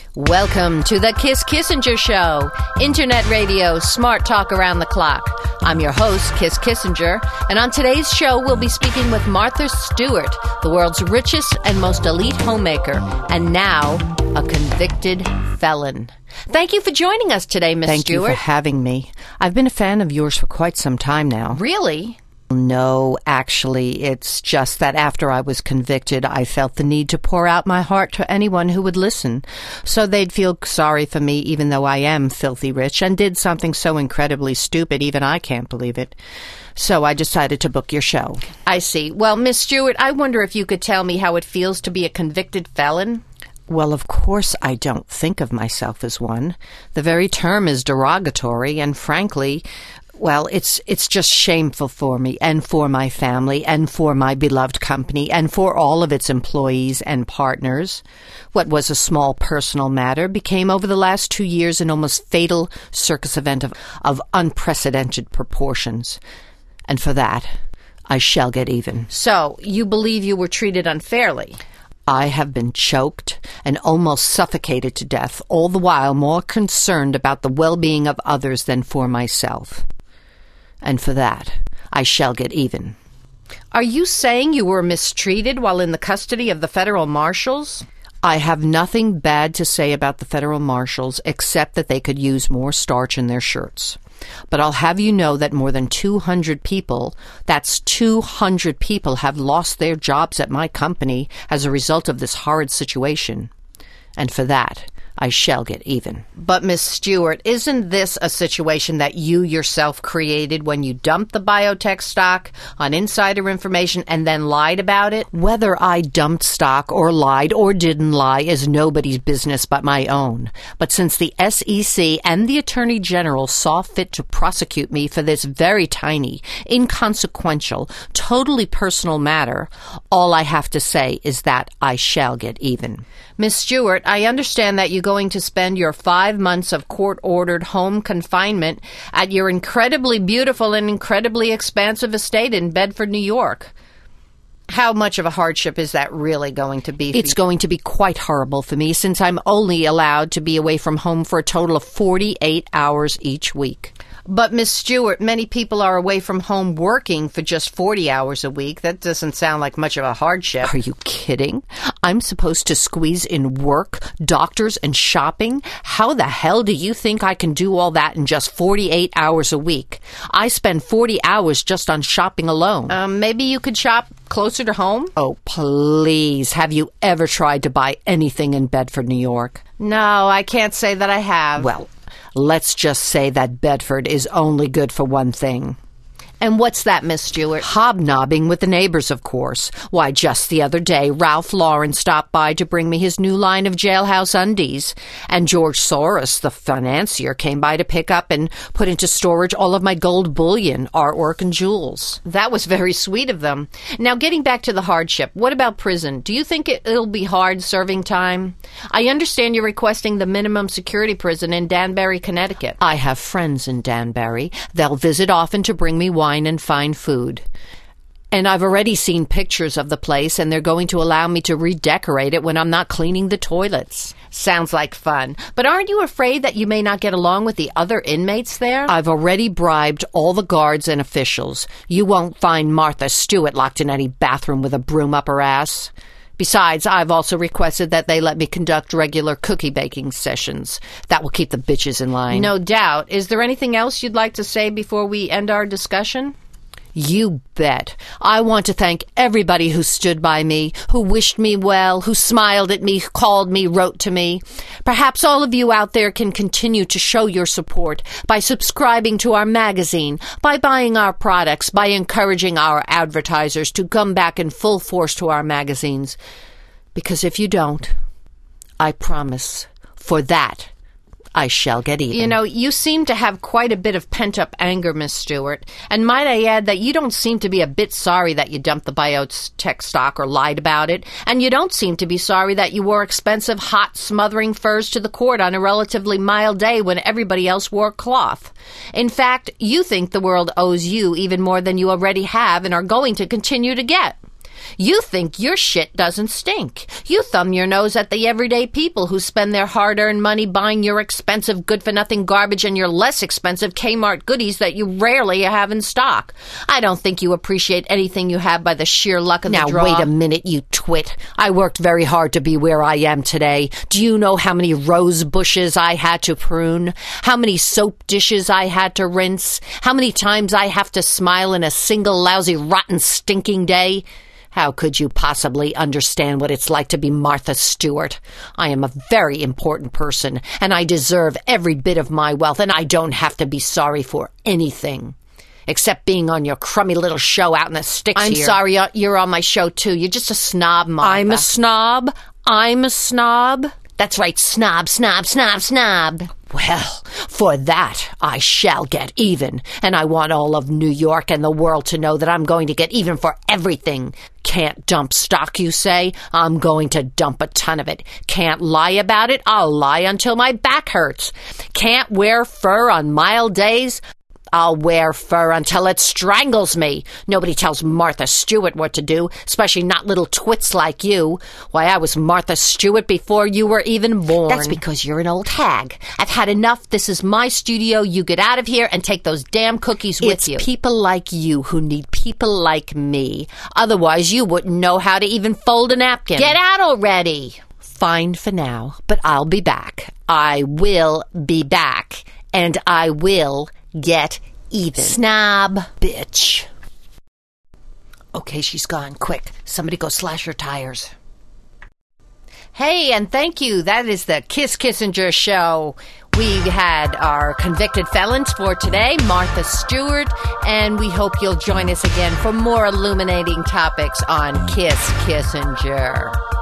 Welcome to the Kiss Kissinger Show, internet radio, smart talk around the clock. I'm your host, Kiss Kissinger, and on today's show we'll be speaking with Martha Stewart, the world's richest and most elite homemaker, and now a convicted felon. Thank you for joining us today, Miss Stewart. Thank you for having me. I've been a fan of yours for quite some time now. Really? No, actually, it's just that after I was convicted, I felt the need to pour out my heart to anyone who would listen, so they'd feel sorry for me even though I am filthy rich and did something so incredibly stupid even I can't believe it. So I decided to book your show. I see. Well, Miss Stewart, I wonder if you could tell me how it feels to be a convicted felon? Well, of course I don't think of myself as one. The very term is derogatory, and frankly, well, it's just shameful for me and for my family and for my beloved company and for all of its employees and partners. What was a small personal matter became over the last 2 years an almost fatal circus event of unprecedented proportions. And for that, I shall get even. So, you believe you were treated unfairly? I have been choked and almost suffocated to death, all the while more concerned about the well-being of others than for myself. And for that, I shall get even. Are you saying you were mistreated while in the custody of the federal marshals? I have nothing bad to say about the federal marshals except that they could use more starch in their shirts. But I'll have you know that more than 200 people, that's 200 people, have lost their jobs at my company as a result of this horrid situation. And for that, I shall get even. But, Miss Stewart, isn't this a situation that you yourself created when you dumped the biotech stock on insider information and then lied about it? Whether I dumped stock or lied or didn't lie is nobody's business but my own. But since the SEC and the Attorney General saw fit to prosecute me for this very tiny, inconsequential, totally personal matter, all I have to say is that I shall get even. Miss Stewart, I understand that you're going to spend your 5 months of court-ordered home confinement at your incredibly beautiful and incredibly expansive estate in Bedford, New York. How much of a hardship is that really going to be? It's going to be quite horrible for me since I'm only allowed to be away from home for a total of 48 hours each week. But, Miss Stewart, many people are away from home working for just 40 hours a week. That doesn't sound like much of a hardship. Are you kidding? I'm supposed to squeeze in work, doctors, and shopping? How the hell do you think I can do all that in just 48 hours a week? I spend 40 hours just on shopping alone. Maybe you could shop closer to home? Oh, please. Have you ever tried to buy anything in Bedford, New York? No, I can't say that I have. Well, let's just say that Bedford is only good for one thing. And what's that, Miss Stewart? Hobnobbing with the neighbors, of course. Why, just the other day, Ralph Lauren stopped by to bring me his new line of jailhouse undies. And George Soros, the financier, came by to pick up and put into storage all of my gold bullion, artwork, and jewels. That was very sweet of them. Now, getting back to the hardship, what about prison? Do you think it'll be hard serving time? I understand you're requesting the minimum security prison in Danbury, Connecticut. I have friends in Danbury. They'll visit often to bring me wine and fine food. And I've already seen pictures of the place, and they're going to allow me to redecorate it when I'm not cleaning the toilets. Sounds like fun. But aren't you afraid that you may not get along with the other inmates there? I've already bribed all the guards and officials. You won't find Martha Stewart locked in any bathroom with a broom up her ass. Besides, I've also requested that they let me conduct regular cookie baking sessions. That will keep the bitches in line. No doubt. Is there anything else you'd like to say before we end our discussion? You bet. I want to thank everybody who stood by me, who wished me well, who smiled at me, called me, wrote to me. Perhaps all of you out there can continue to show your support by subscribing to our magazine, by buying our products, by encouraging our advertisers to come back in full force to our magazines. Because if you don't, I promise, for that, I shall get even. You know, you seem to have quite a bit of pent-up anger, Miss Stewart. And might I add that you don't seem to be a bit sorry that you dumped the biotech stock or lied about it. And you don't seem to be sorry that you wore expensive, hot, smothering furs to the court on a relatively mild day when everybody else wore cloth. In fact, you think the world owes you even more than you already have and are going to continue to get. You think your shit doesn't stink. You thumb your nose at the everyday people who spend their hard-earned money buying your expensive good-for-nothing garbage and your less expensive Kmart goodies that you rarely have in stock. I don't think you appreciate anything you have by the sheer luck of the draw. Now, wait a minute, you twit. I worked very hard to be where I am today. Do you know how many rose bushes I had to prune? How many soap dishes I had to rinse? How many times I have to smile in a single lousy, rotten, stinking day? How could you possibly understand what it's like to be Martha Stewart? I am a very important person, and I deserve every bit of my wealth, and I don't have to be sorry for anything. Except being on your crummy little show out in the sticks here. I'm sorry you're on my show, too. You're just a snob, Martha. I'm a snob? I'm a snob? That's right, snob, snob, snob, snob. Well, for that, I shall get even. And I want all of New York and the world to know that I'm going to get even for everything. Can't dump stock, you say? I'm going to dump a ton of it. Can't lie about it? I'll lie until my back hurts. Can't wear fur on mild days? I'll wear fur until it strangles me. Nobody tells Martha Stewart what to do, especially not little twits like you. Why, I was Martha Stewart before you were even born. That's because you're an old hag. I've had enough. This is my studio. You get out of here and take those damn cookies with you. It's people like you who need people like me. Otherwise, you wouldn't know how to even fold a napkin. Get out already. Fine for now, but I'll be back. I will be back, and I will get even. Snob. Bitch. Okay, she's gone. Quick. Somebody go slash her tires. Hey, and thank you. That is the Kiss Kissinger Show. We had our convicted felons for today, Martha Stewart, and we hope you'll join us again for more illuminating topics on Kiss Kissinger.